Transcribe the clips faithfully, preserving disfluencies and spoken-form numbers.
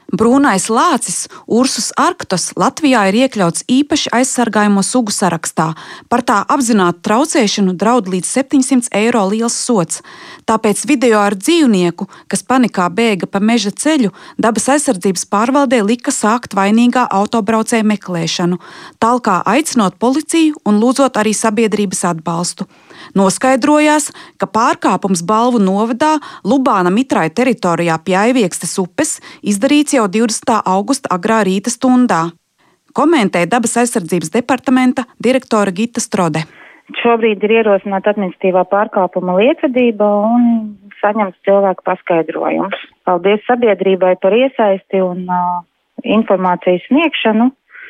Brūnais lācis Ursus arctos Latvijā ir iekļauts īpaši aizsargājamo sugu sarakstā. Par tā apzinātu traucēšanu draud līdz septiņsimt eiro liels sods. Tāpēc video ar dzīvnieku, kas panikā bēga pa meža ceļu, dabas aizsardzības pārvaldē lika sākt vainīgā autobraucēja meklēšanu, tālāk aicinot policiju un lūdzot arī sabiedrības atbalstu. Noskaidrojās, ka pārkāpums Balvu novadā Lubāna Mitraja teritorijā pie Aiviekstes upes izdarīts jau divdesmitā augusta agrā rīta stundā. Komentē dabas aizsardzības departamenta direktore Gita Strode. Šobrīd ir ierosināta administratīvā pārkāpuma lietvedība un saņemts cilvēku paskaidrojums. Paldies sabiedrībai par iesaisti un uh, informācijas sniegšanu.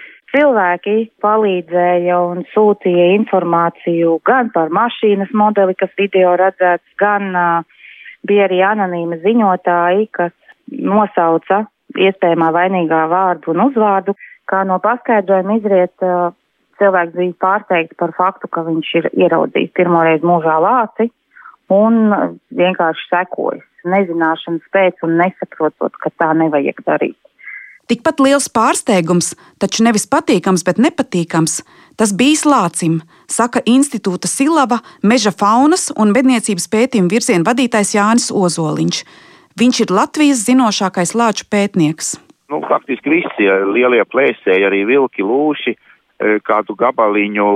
Cilvēki palīdzēja un sūtīja informāciju gan par mašīnas modeli, kas video redzēts, gan uh, bija arī anonīmi ziņotāji, kas nosauca iespējamā vainīgā vārdu un uzvārdu. Kā no paskaidrojuma izriet, uh, cilvēks bija pārsteigts par faktu, ka viņš ir ieraudzījis pirmoreiz mūžā lāci un vienkārši sekojas nezināšanas pēc un nesaprotot, ka tā nevajag darīt. Tikpat liels pārsteigums, taču nevis patīkams, bet nepatīkams, tas bijis lācim, saka institūta Silava meža faunas un medniecības pētījuma virziena vadītājs Jānis Ozoliņš. Viņš ir Latvijas zinošākais lāču pētnieks. Nu, faktiski visi lielie plēsēji, arī vilki, lūši, kādu gabaliņu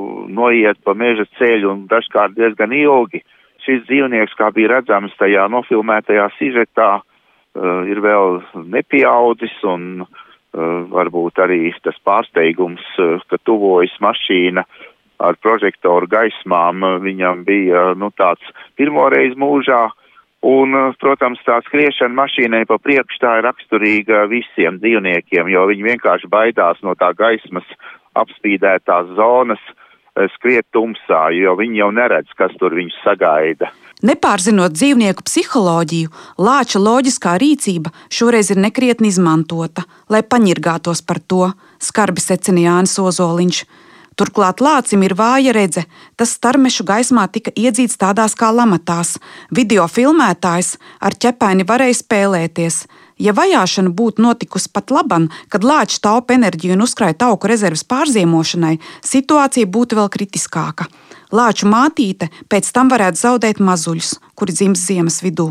noiet pa meža ceļu un dažkārt diezgan ilgi. Šis dzīvnieks, kā bija redzams tajā nofilmētajā sižetā, Uh, ir vēl nepieaudzis un uh, varbūt arī tas pārsteigums, uh, ka tuvojas mašīna ar prožektoru gaismām, uh, viņam bija uh, nu, tāds pirmoreiz mūžā. Un, uh, protams, tā skriešana mašīnai pa priekšu tā ir raksturīga visiem dzīvniekiem, jo viņi vienkārši baidās no tā gaismas apspīdētās zonas uh, skriet tumsā, jo viņi jau neredz, kas tur viņus sagaida. Nepārzinot dzīvnieku psiholoģiju, lāča loģiskā rīcība šoreiz ir nekrietni izmantota, lai paņirgātos par to, skarbi secina Jānis Ozoliņš. Turklāt lācim ir vāja redze, tas starmešu gaismā tika iedzīts tādās kā lamatās. Video filmētājs ar ķepaini varēja spēlēties. Ja vajāšana būtu notikusi pat laban, kad lāčs taupa enerģiju un uzkrāja tauku rezerves pārziemošanai, situācija būtu vēl kritiskāka. Lāču mātīte pēc tam varētu zaudēt mazuļus, kuri dzims ziemas vidū.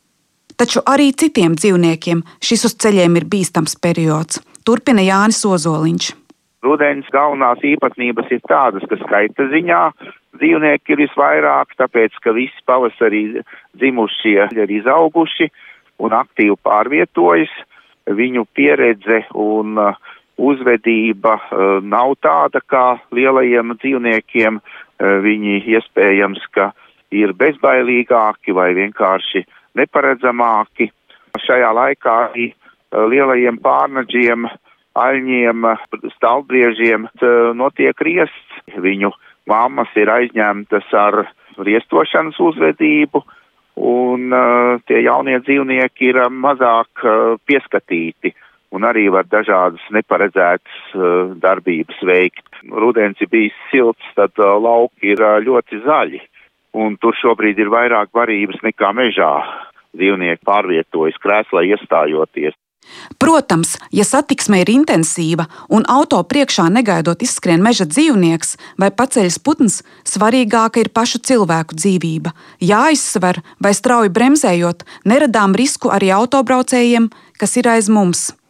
Taču arī citiem dzīvniekiem šis uz ceļiem ir bīstams periods, turpina Jānis Ozoliņš. Rudens galvenās īpatnības ir tādas, ka skaita ziņā dzīvnieki ir visvairāk, tāpēc, ka visi pavasarī dzimušie ir izauguši un aktīvi pārvietojas. Viņu pieredze un uh, uzvedība uh, nav tāda kā lielajiem dzīvniekiem. Uh, viņi iespējams, ka ir bezbailīgāki vai vienkārši neparedzamāki. Šajā laikā arī uh, lielajiem pārnaģiem, aļņiem, stalbriežiem notiek riests. Viņu mammas ir aizņemtas ar riestošanas uzvedību, un uh, tie jaunie dzīvnieki ir mazāk uh, pieskatīti un arī var dažādas neparedzētas uh, darbības veikt. Rudens ir bijis silts, tad uh, lauki ir uh, ļoti zaļi, un tur šobrīd ir vairāk varības nekā mežā. Dzīvnieki pārvietojas krēslā iestājoties. Protams, ja satiksme ir intensīva un auto priekšā negaidot izskrien meža dzīvnieks vai paceļas putns, svarīgāka ir pašu cilvēku dzīvība. Jāizsver, vai strauji bremzējot, neradām risku arī autobraucējiem, kas ir aiz mums.